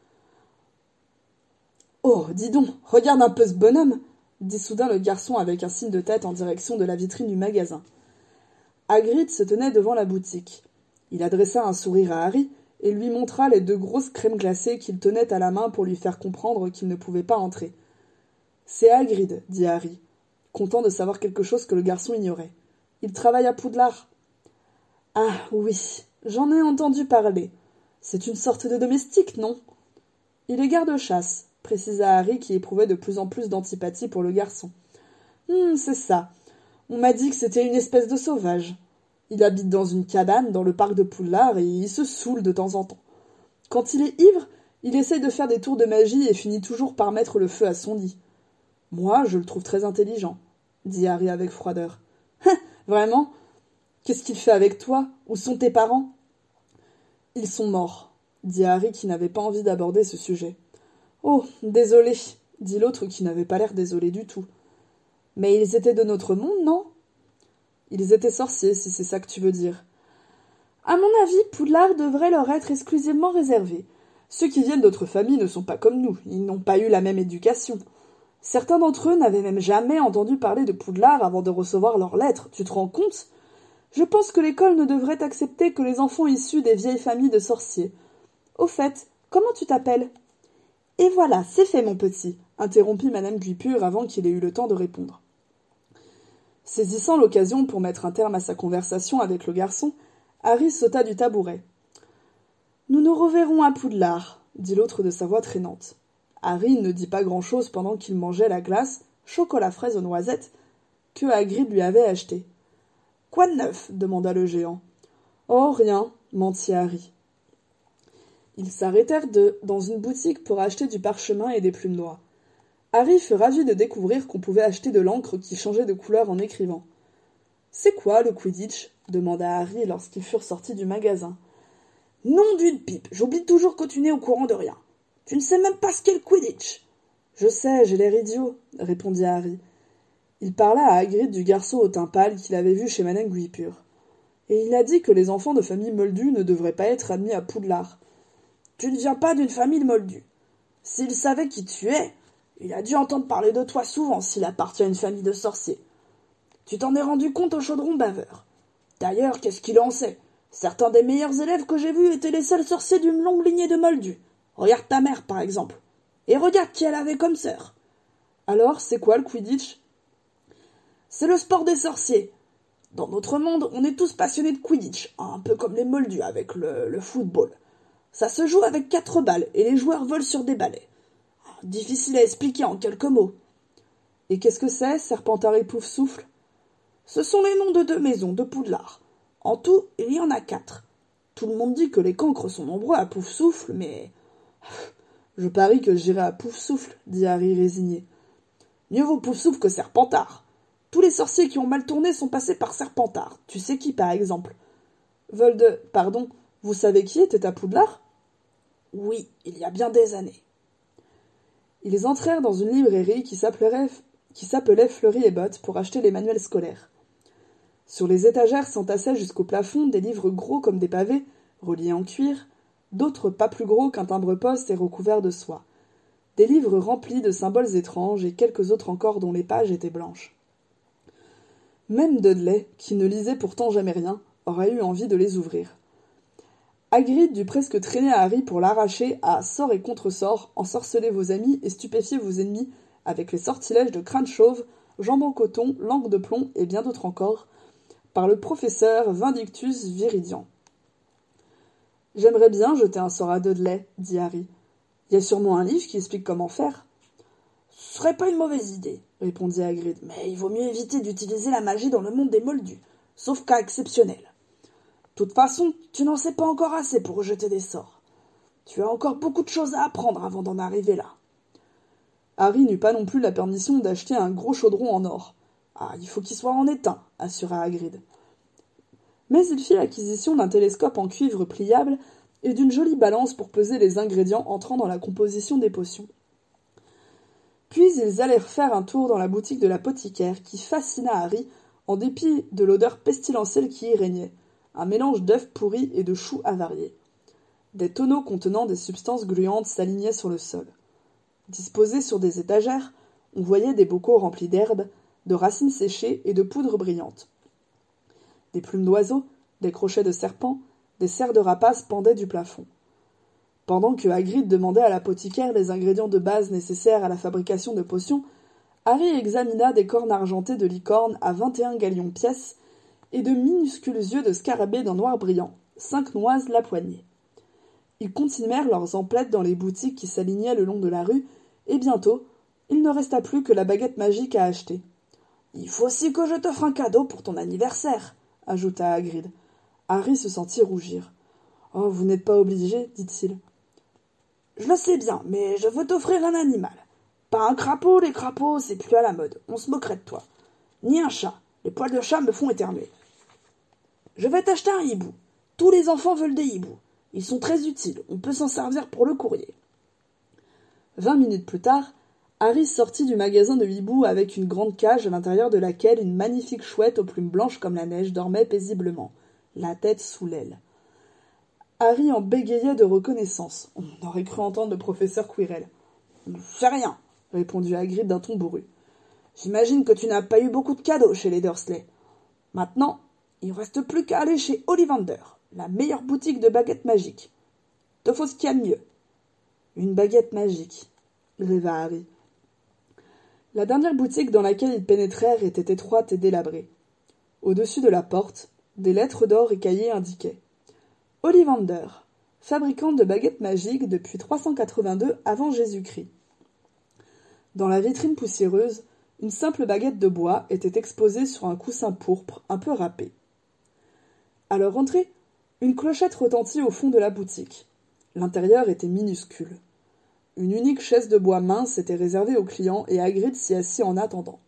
Oh, dis donc, regarde un peu ce bonhomme, dit soudain le garçon avec un signe de tête en direction de la vitrine du magasin. Hagrid se tenait devant la boutique. Il adressa un sourire à Harry et lui montra les deux grosses crèmes glacées qu'il tenait à la main pour lui faire comprendre qu'il ne pouvait pas entrer. « C'est Hagrid, » dit Harry, content de savoir quelque chose que le garçon ignorait. « Il travaille à Poudlard. »« Ah oui, j'en ai entendu parler. C'est une sorte de domestique, non ?»« Il est garde-chasse, » précisa Harry qui éprouvait de plus en plus d'antipathie pour le garçon. Hum, c'est ça. On m'a dit que c'était une espèce de sauvage. Il habite dans une cabane dans le parc de Poudlard et il se saoule de temps en temps. Quand il est ivre, il essaye de faire des tours de magie et finit toujours par mettre le feu à son lit. Moi, je le trouve très intelligent, dit Harry avec froideur. Vraiment ? Qu'est-ce qu'il fait avec toi ? Où sont tes parents ? Ils sont morts, dit Harry qui n'avait pas envie d'aborder ce sujet. Oh, désolé, dit l'autre qui n'avait pas l'air désolé du tout. Mais ils étaient de notre monde, non ? Ils étaient sorciers, si c'est ça que tu veux dire. À mon avis, Poudlard devrait leur être exclusivement réservé. Ceux qui viennent d'autres familles ne sont pas comme nous, ils n'ont pas eu la même éducation. Certains d'entre eux n'avaient même jamais entendu parler de Poudlard avant de recevoir leurs lettres, tu te rends compte ? Je pense que l'école ne devrait accepter que les enfants issus des vieilles familles de sorciers. Au fait, comment tu t'appelles ? Et voilà, c'est fait, mon petit, interrompit madame Guipure avant qu'il ait eu le temps de répondre. Saisissant l'occasion pour mettre un terme à sa conversation avec le garçon, Harry sauta du tabouret. « Nous nous reverrons à Poudlard, » dit l'autre de sa voix traînante. Harry ne dit pas grand-chose pendant qu'il mangeait la glace, chocolat fraise aux noisettes, que Hagrid lui avait acheté. « Quoi de neuf ?» demanda le géant. « Oh, rien, » mentit Harry. Ils s'arrêtèrent de, dans une boutique pour acheter du parchemin et des plumes noires. Harry fut ravi de découvrir qu'on pouvait acheter de l'encre qui changeait de couleur en écrivant. « C'est quoi, le Quidditch ?» demanda Harry lorsqu'ils furent sortis du magasin. « Nom d'une pipe, j'oublie toujours que tu n'es au courant de rien. Tu ne sais même pas ce qu'est le Quidditch. »« Je sais, j'ai l'air idiot, » répondit Harry. Il parla à Hagrid du garçon au teint pâle qu'il avait vu chez madame Guipure. Et il a dit que les enfants de famille Moldus ne devraient pas être admis à Poudlard. « Tu ne viens pas d'une famille de Moldus. S'il savait qui tu es, il a dû entendre parler de toi souvent s'il appartient à une famille de sorciers. Tu t'en es rendu compte au chaudron baveur. D'ailleurs, qu'est-ce qu'il en sait ? Certains des meilleurs élèves que j'ai vus étaient les seuls sorciers d'une longue lignée de Moldus. Regarde ta mère, par exemple. Et regarde qui elle avait comme sœur. Alors, c'est quoi le Quidditch ? C'est le sport des sorciers. Dans notre monde, on est tous passionnés de Quidditch, un peu comme les Moldus avec le, le football. Ça se joue avec quatre balles et les joueurs volent sur des balais. Difficile à expliquer en quelques mots. Et qu'est-ce que c'est, Serpentard et Poufsouffle ? Ce sont les noms de deux maisons de Poudlard. En tout, il y en a quatre. Tout le monde dit que les cancres sont nombreux à Poufsouffle, mais... Je parie que j'irai à Poufsouffle, dit Harry résigné. Mieux vaut Poufsouffle que Serpentard. Tous les sorciers qui ont mal tourné sont passés par Serpentard. Tu sais qui, par exemple ? Volde, pardon, vous savez qui était à Poudlard ? Oui, il y a bien des années. Ils entrèrent dans une librairie qui s'appelait, qui s'appelait Fleury et Bottes pour acheter les manuels scolaires. Sur les étagères s'entassaient jusqu'au plafond des livres gros comme des pavés, reliés en cuir, d'autres pas plus gros qu'un timbre-poste et recouverts de soie. Des livres remplis de symboles étranges et quelques autres encore dont les pages étaient blanches. Même Dudley, qui ne lisait pourtant jamais rien, aurait eu envie de les ouvrir. Hagrid dut presque traîner à Harry pour l'arracher à sort et contre-sort, ensorceler vos amis et stupéfier vos ennemis avec les sortilèges de crâne chauve, jambes en coton, langue de plomb et bien d'autres encore, par le professeur Vindictus Viridian. « J'aimerais bien jeter un sort à Dudley, dit Harry. Il y a sûrement un livre qui explique comment faire. »« Ce serait pas une mauvaise idée, répondit Hagrid, mais il vaut mieux éviter d'utiliser la magie dans le monde des moldus, sauf cas exceptionnel. De toute façon, tu n'en sais pas encore assez pour rejeter des sorts. Tu as encore beaucoup de choses à apprendre avant d'en arriver là. » Harry n'eut pas non plus la permission d'acheter un gros chaudron en or. « Ah, il faut qu'il soit en étain, » assura Hagrid. Mais il fit l'acquisition d'un télescope en cuivre pliable et d'une jolie balance pour peser les ingrédients entrant dans la composition des potions. Puis ils allèrent faire un tour dans la boutique de l'apothicaire qui fascina Harry en dépit de l'odeur pestilentielle qui y régnait, un mélange d'œufs pourris et de choux avariés. Des tonneaux contenant des substances gluantes s'alignaient sur le sol. Disposés sur des étagères, on voyait des bocaux remplis d'herbes, de racines séchées et de poudre brillante. Des plumes d'oiseaux, des crochets de serpents, des serres de rapaces pendaient du plafond. Pendant que Hagrid demandait à l'apothicaire les ingrédients de base nécessaires à la fabrication de potions, Harry examina des cornes argentées de licorne à vingt et un galions pièces et de minuscules yeux de scarabée d'un noir brillant, cinq noises la poignée. Ils continuèrent leurs emplettes dans les boutiques qui s'alignaient le long de la rue, et bientôt, il ne resta plus que la baguette magique à acheter. « Il faut aussi que je t'offre un cadeau pour ton anniversaire », ajouta Hagrid. Harry se sentit rougir. « Oh, vous n'êtes pas obligé, dit-il. »« Je le sais bien, mais je veux t'offrir un animal. Pas un crapaud, les crapauds, c'est plus à la mode, on se moquerait de toi. Ni un chat, les poils de chat me font éternuer. Je vais t'acheter un hibou. Tous les enfants veulent des hiboux. Ils sont très utiles, on peut s'en servir pour le courrier. » Vingt minutes plus tard, Harry sortit du magasin de hiboux avec une grande cage à l'intérieur de laquelle une magnifique chouette aux plumes blanches comme la neige dormait paisiblement, la tête sous l'aile. Harry en bégayait de reconnaissance. On aurait cru entendre le professeur Quirrell. « C'est rien, » répondit Hagrid d'un ton bourru. « J'imagine que tu n'as pas eu beaucoup de cadeaux chez les Dursley. Maintenant, il ne reste plus qu'à aller chez Ollivander, la meilleure boutique de baguettes magiques. Te faut ce qu'il y a de mieux. » « Une baguette magique, » rêva Harry. La dernière boutique dans laquelle ils pénétrèrent était étroite et délabrée. Au-dessus de la porte, des lettres d'or écaillées indiquaient « Ollivander, fabricante de baguettes magiques depuis trois cent quatre-vingt-deux avant Jésus-Christ. » Dans la vitrine poussiéreuse, une simple baguette de bois était exposée sur un coussin pourpre un peu râpé. À leur entrée, une clochette retentit au fond de la boutique. L'intérieur était minuscule. Une unique chaise de bois mince était réservée aux clients et Hagrid s'y assit en attendant.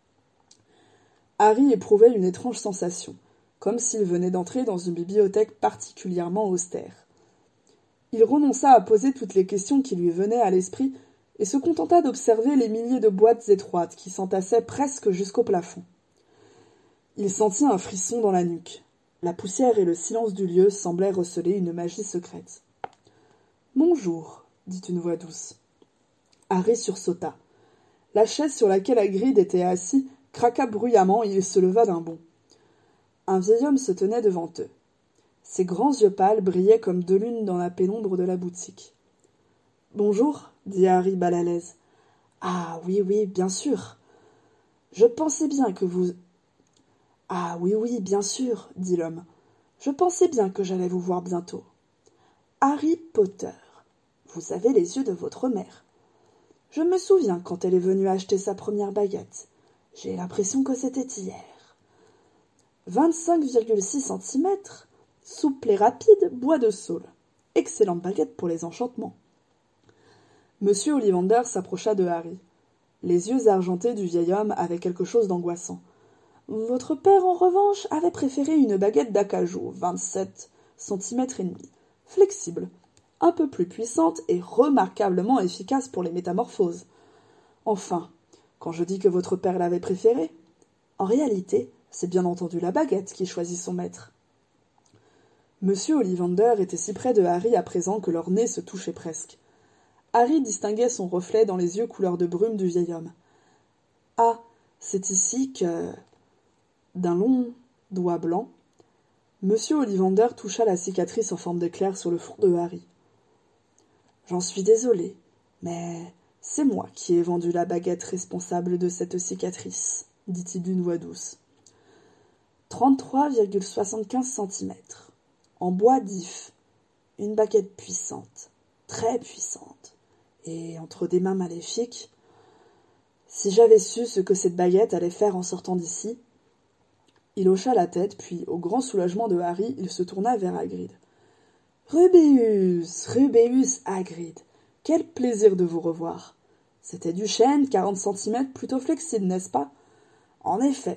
Harry éprouvait une étrange sensation, comme s'il venait d'entrer dans une bibliothèque particulièrement austère. Il renonça à poser toutes les questions qui lui venaient à l'esprit et se contenta d'observer les milliers de boîtes étroites qui s'entassaient presque jusqu'au plafond. Il sentit un frisson dans la nuque. La poussière et le silence du lieu semblaient receler une magie secrète. « Bonjour », dit une voix douce. Harry sursauta. La chaise sur laquelle Hagrid était assis craqua bruyamment et il se leva d'un bond. Un vieil homme se tenait devant eux. Ses grands yeux pâles brillaient comme deux lunes dans la pénombre de la boutique. « Bonjour », dit Harry mal à l'aise. « Ah oui, oui, bien sûr. Je pensais bien que vous... »« Ah oui, oui, bien sûr, » dit l'homme. « Je pensais bien que j'allais vous voir bientôt. Harry Potter. Vous avez les yeux de votre mère. Je me souviens quand elle est venue acheter sa première baguette. J'ai l'impression que c'était hier. vingt-cinq virgule six centimètres, souple et rapide, bois de saule. Excellente baguette pour les enchantements. Monsieur Ollivander s'approcha de Harry. Les yeux argentés du vieil homme avaient quelque chose d'angoissant. « Votre père, en revanche, avait préféré une baguette d'acajou, vingt-sept centimètres et demi, flexible, un peu plus puissante et remarquablement efficace pour les métamorphoses. Enfin, quand je dis que votre père l'avait préférée, en réalité, c'est bien entendu la baguette qui choisit son maître. Monsieur Ollivander était si près de Harry à présent que leurs nez se touchaient presque. Harry distinguait son reflet dans les yeux couleur de brume du vieil homme. « Ah, c'est ici que... » D'un long doigt blanc, Monsieur Ollivander toucha la cicatrice en forme d'éclair sur le front de Harry. « J'en suis désolé, mais c'est moi qui ai vendu la baguette responsable de cette cicatrice, » dit-il d'une voix douce. « Trente-trois virgule soixante-quinze centimètres. En bois d'if, une baguette puissante, très puissante, et entre des mains maléfiques. Si j'avais su ce que cette baguette allait faire en sortant d'ici... » Il hocha la tête, puis, au grand soulagement de Harry, il se tourna vers Hagrid. « Rubeus, Rubeus Hagrid, quel plaisir de vous revoir. C'était du chêne, quarante centimètres, plutôt flexible, n'est-ce pas? En effet.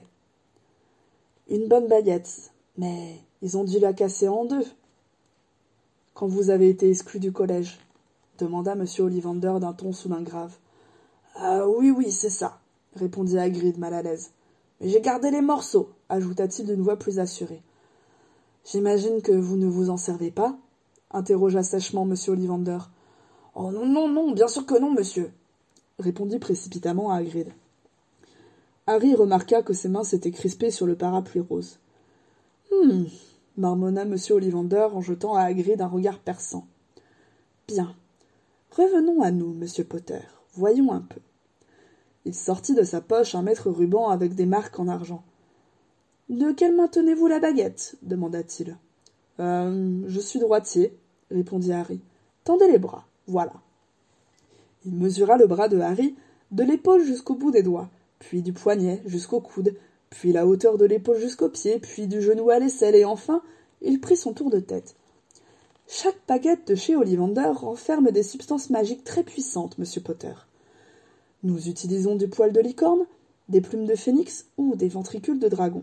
Une bonne baguette, mais ils ont dû la casser en deux. Quand vous avez été exclu du collège, demanda M. Ollivander d'un ton soudain grave. Ah oui, oui, c'est ça, répondit Hagrid mal à l'aise. Mais j'ai gardé les morceaux, ajouta-t-il d'une voix plus assurée. J'imagine que vous ne vous en servez pas? Interrogea sèchement M. Ollivander. Oh non, non, non, bien sûr que non, monsieur, répondit précipitamment Hagrid. Harry remarqua que ses mains s'étaient crispées sur le parapluie rose. Hum, marmonna M. Ollivander en jetant à Hagrid un regard perçant. Bien. Revenons à nous, monsieur Potter. Voyons un peu. Il sortit de sa poche un mètre ruban avec des marques en argent. « De quelle main tenez-vous la baguette » demanda-t-il. Euh, « Je suis droitier, » répondit Harry. « Tendez les bras, voilà. » Il mesura le bras de Harry de l'épaule jusqu'au bout des doigts, puis du poignet jusqu'au coude, puis la hauteur de l'épaule jusqu'au pied, puis du genou à l'aisselle, et enfin, il prit son tour de tête. « Chaque baguette de chez Ollivander renferme des substances magiques très puissantes, monsieur Potter. Nous utilisons du poil de licorne, des plumes de phénix ou des ventricules de dragon.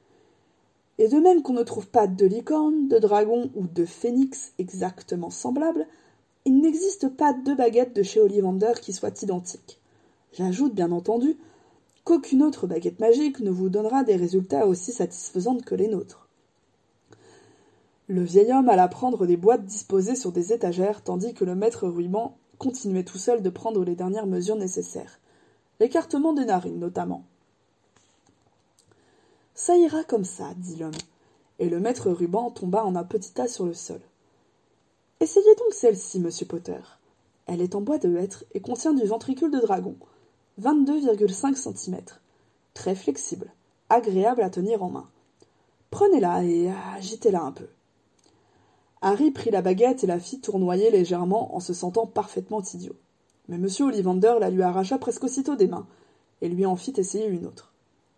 Et de même qu'on ne trouve pas de licorne, de dragon ou de phénix exactement semblables, il n'existe pas deux baguettes de chez Ollivander qui soient identiques. J'ajoute bien entendu qu'aucune autre baguette magique ne vous donnera des résultats aussi satisfaisants que les nôtres. » Le vieil homme alla prendre des boîtes disposées sur des étagères, tandis que le maître ruban continuait tout seul de prendre les dernières mesures nécessaires. L'écartement des narines, notamment. « Ça ira comme ça, dit l'homme, et le maître ruban tomba en un petit tas sur le sol. « Essayez donc celle-ci, monsieur Potter. Elle est en bois de hêtre et contient du ventricule de dragon, vingt-deux virgule cinq centimètres, très flexible, agréable à tenir en main. Prenez-la et agitez-la un peu. » Harry prit la baguette et la fit tournoyer légèrement en se sentant parfaitement idiot. Mais M. Ollivander la lui arracha presque aussitôt des mains, et lui en fit essayer une autre.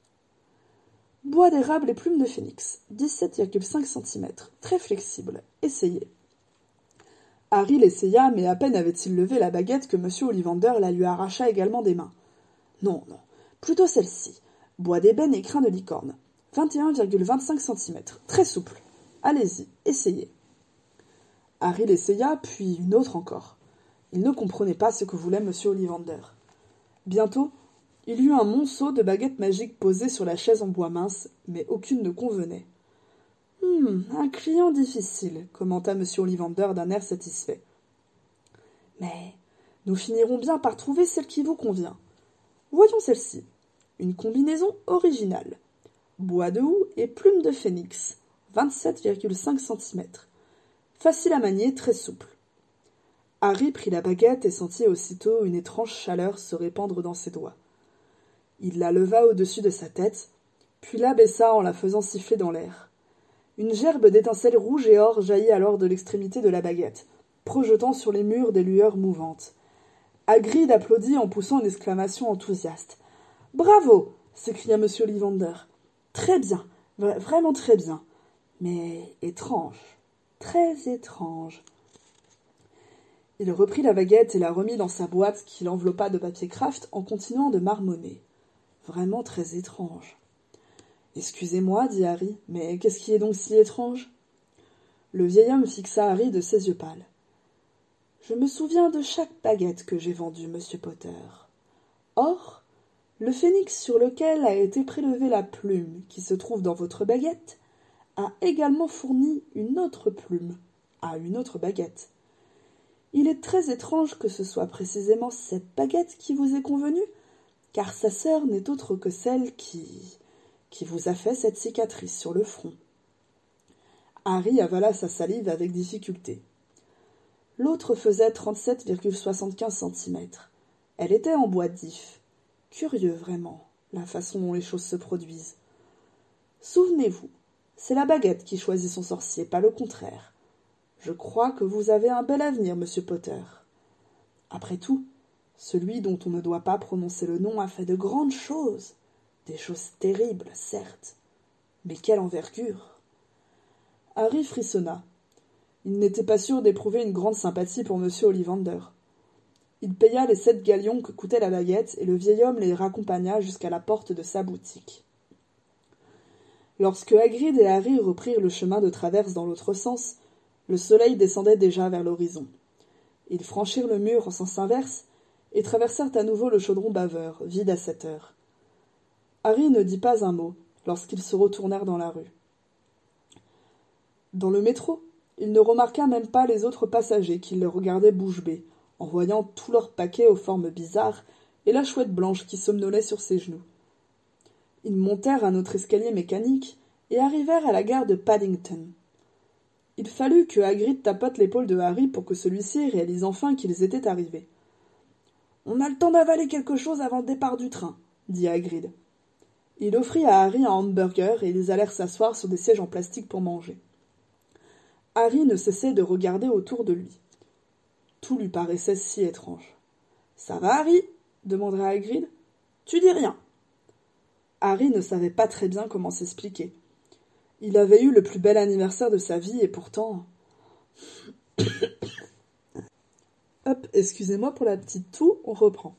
Bois d'érable et plumes de phénix, dix-sept virgule cinq centimètres, très flexible, essayez. Harry l'essaya, mais à peine avait-il levé la baguette que M. Ollivander la lui arracha également des mains. Non, non, plutôt celle-ci, bois d'ébène et crin de licorne, vingt et un virgule vingt-cinq centimètres, très souple. Allez-y, essayez. Harry l'essaya, puis une autre encore. Il ne comprenait pas ce que voulait M. Ollivander. Bientôt, il y eut un monceau de baguettes magiques posées sur la chaise en bois mince, mais aucune ne convenait. « Hum, un client difficile, » commenta M. Ollivander d'un air satisfait. « Mais nous finirons bien par trouver celle qui vous convient. Voyons celle-ci. Une combinaison originale. Bois de houx et plumes de phénix, vingt-sept virgule cinq centimètres. Facile à manier, très souple. » Harry prit la baguette et sentit aussitôt une étrange chaleur se répandre dans ses doigts. Il la leva au-dessus de sa tête, puis l'abaissa en la faisant siffler dans l'air. Une gerbe d'étincelles rouges et or jaillit alors de l'extrémité de la baguette, projetant sur les murs des lueurs mouvantes. Hagrid applaudit en poussant une exclamation enthousiaste. « Bravo !» s'écria M. Ollivander. « Très bien, vraiment très bien. Mais étrange, très étrange. » Il reprit la baguette et la remit dans sa boîte qu'il enveloppa de papier craft en continuant de marmonner. Vraiment très étrange. « Excusez-moi, dit Harry, mais qu'est-ce qui est donc si étrange ?» Le vieil homme fixa Harry de ses yeux pâles. « Je me souviens de chaque baguette que j'ai vendue, monsieur Potter. Or, le phénix sur lequel a été prélevée la plume qui se trouve dans votre baguette a également fourni une autre plume à une autre baguette. Il est très étrange que ce soit précisément cette baguette qui vous est convenue, car sa sœur n'est autre que celle qui... qui vous a fait cette cicatrice sur le front. » Harry avala sa salive avec difficulté. L'autre faisait trente-sept virgule soixante-quinze centimètres. Elle était en bois d'if. Curieux, vraiment, la façon dont les choses se produisent. Souvenez-vous, c'est la baguette qui choisit son sorcier, pas le contraire. Je crois que vous avez un bel avenir, monsieur Potter. Après tout, celui dont on ne doit pas prononcer le nom a fait de grandes choses. Des choses terribles, certes. Mais quelle envergure! Harry frissonna. Il n'était pas sûr d'éprouver une grande sympathie pour monsieur Ollivander. Il paya les sept galions que coûtait la baguette, et le vieil homme les raccompagna jusqu'à la porte de sa boutique. Lorsque Hagrid et Harry reprirent le chemin de traverse dans l'autre sens, le soleil descendait déjà vers l'horizon. Ils franchirent le mur en sens inverse et traversèrent à nouveau le chaudron baveur, vide à cette heure. Harry ne dit pas un mot lorsqu'ils se retournèrent dans la rue. Dans le métro, il ne remarqua même pas les autres passagers qui le regardaient bouche bée, en voyant tous leurs paquets aux formes bizarres et la chouette blanche qui somnolait sur ses genoux. Ils montèrent un autre escalier mécanique et arrivèrent à la gare de Paddington. Il fallut que Hagrid tapote l'épaule de Harry pour que celui-ci réalise enfin qu'ils étaient arrivés. « On a le temps d'avaler quelque chose avant le départ du train, » dit Hagrid. Il offrit à Harry un hamburger et ils allèrent s'asseoir sur des sièges en plastique pour manger. Harry ne cessait de regarder autour de lui. Tout lui paraissait si étrange. « Ça va, Harry ?» demanda Hagrid. « Tu dis rien. » Harry ne savait pas très bien comment s'expliquer. Il avait eu le plus bel anniversaire de sa vie et pourtant... Hop, excusez-moi pour la petite toux, on reprend.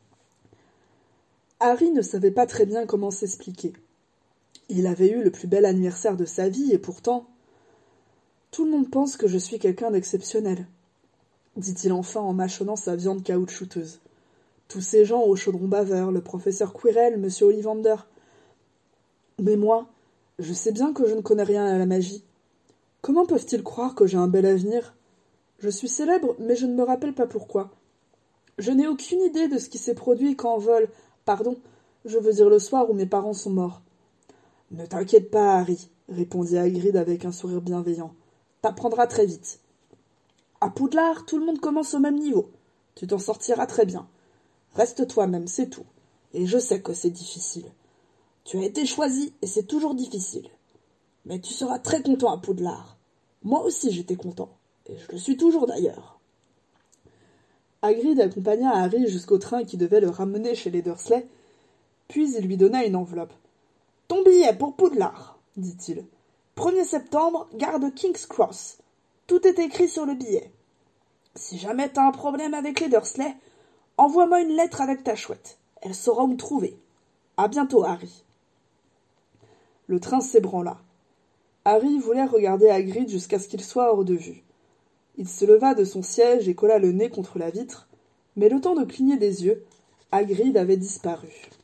Harry ne savait pas très bien comment s'expliquer. Il avait eu le plus bel anniversaire de sa vie et pourtant... Tout le monde pense que je suis quelqu'un d'exceptionnel, dit-il enfin en mâchonnant sa viande caoutchouteuse. Tous ces gens au chaudron baveur, le professeur Quirrell, monsieur Ollivander. Mais moi, je sais bien que je ne connais rien à la magie. Comment peuvent-ils croire que j'ai un bel avenir ? Je suis célèbre, mais je ne me rappelle pas pourquoi. Je n'ai aucune idée de ce qui s'est produit quand vol... Pardon, je veux dire le soir où mes parents sont morts. « Ne t'inquiète pas, Harry, » répondit Hagrid avec un sourire bienveillant. « T'apprendras très vite. À Poudlard, tout le monde commence au même niveau. Tu t'en sortiras très bien. Reste toi-même, c'est tout. Et je sais que c'est difficile. Tu as été choisi et c'est toujours difficile. Mais tu seras très content à Poudlard. Moi aussi j'étais content. Et je le suis toujours d'ailleurs. » Hagrid accompagna Harry jusqu'au train qui devait le ramener chez les Dursley, puis il lui donna une enveloppe. « Ton billet pour Poudlard, » dit-il. « premier septembre, gare de King's Cross. Tout est écrit sur le billet. Si jamais t'as un problème avec les Dursley, envoie-moi une lettre avec ta chouette. Elle saura où me trouver. À bientôt, Harry. » Le train s'ébranla. Harry voulait regarder Hagrid jusqu'à ce qu'il soit hors de vue. Il se leva de son siège et colla le nez contre la vitre, mais le temps de cligner des yeux, Hagrid avait disparu.